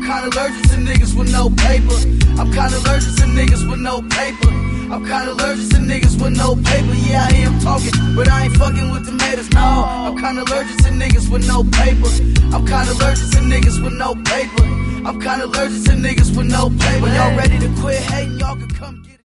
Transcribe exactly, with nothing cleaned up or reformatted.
I'm kinda allergic to niggas with no paper. I'm kinda allergic to niggas with no paper. I'm kinda allergic to niggas with no paper. Yeah, I hear him talking, but I ain't fucking with tomatoes, no. I'm kinda allergic to niggas with no paper. I'm kinda allergic to niggas with no paper. I'm kinda allergic to niggas with no paper. Y'all ready to quit hating? Y'all can come get it.